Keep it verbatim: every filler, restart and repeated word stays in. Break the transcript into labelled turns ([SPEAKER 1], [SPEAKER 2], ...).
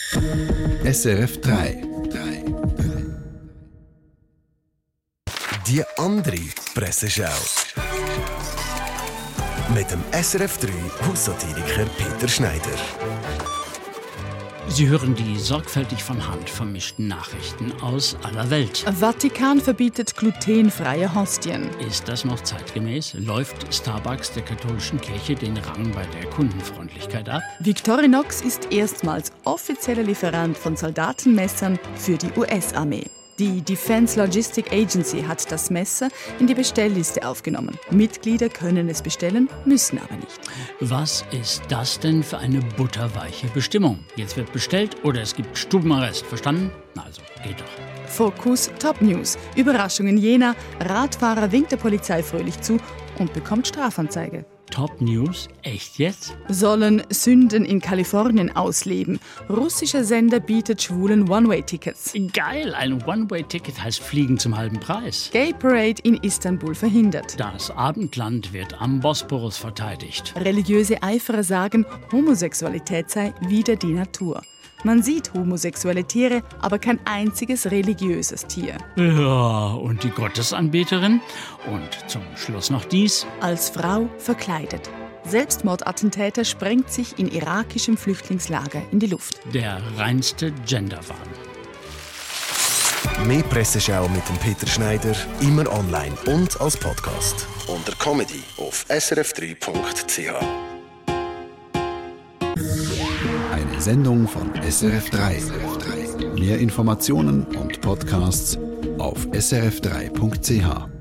[SPEAKER 1] S R F drei.
[SPEAKER 2] Die andere Presseschau. Mit dem S R F drei Haussatiriker Peter Schneider.
[SPEAKER 3] Sie hören die sorgfältig von Hand vermischten Nachrichten aus aller Welt.
[SPEAKER 4] Vatikan verbietet glutenfreie Hostien.
[SPEAKER 3] Ist das noch zeitgemäß? Läuft Starbucks der katholischen Kirche den Rang bei der Kundenfreundlichkeit ab?
[SPEAKER 4] Victorinox ist erstmals offizieller Lieferant von Soldatenmessern für die U S-Armee. Die Defense Logistic Agency hat das Messer in die Bestellliste aufgenommen. Mitglieder können es bestellen, müssen aber nicht.
[SPEAKER 3] Was ist das denn für eine butterweiche Bestimmung? Jetzt wird bestellt oder es gibt Stubenarrest. Verstanden? Na also, geht doch.
[SPEAKER 4] Fokus Top News. Überraschung in Jena. Radfahrer winkt der Polizei fröhlich zu und bekommt Strafanzeige.
[SPEAKER 3] Top News? Echt jetzt?
[SPEAKER 4] Sollen Sünden in Kalifornien ausleben. Russischer Sender bietet schwulen One-Way-Tickets.
[SPEAKER 3] Geil, ein One-Way-Ticket heißt Fliegen zum halben Preis.
[SPEAKER 4] Gay Parade in Istanbul verhindert.
[SPEAKER 3] Das Abendland wird am Bosporus verteidigt.
[SPEAKER 4] Religiöse Eiferer sagen, Homosexualität sei wider die Natur. Man sieht homosexuelle Tiere, aber kein einziges religiöses Tier.
[SPEAKER 3] Ja, und die Gottesanbeterin? Und zum Schluss noch dies.
[SPEAKER 4] Als Frau verkleidet. Selbstmordattentäter sprengt sich in irakischem Flüchtlingslager in die Luft.
[SPEAKER 3] Der reinste Genderwahn.
[SPEAKER 2] Mehr Presseschau mit dem Peter Schneider, immer online und als Podcast. Unter Comedy auf s r f drei punkt c h.
[SPEAKER 1] Eine Sendung von S R F drei. Mehr Informationen und Podcasts auf s r f drei punkt c h.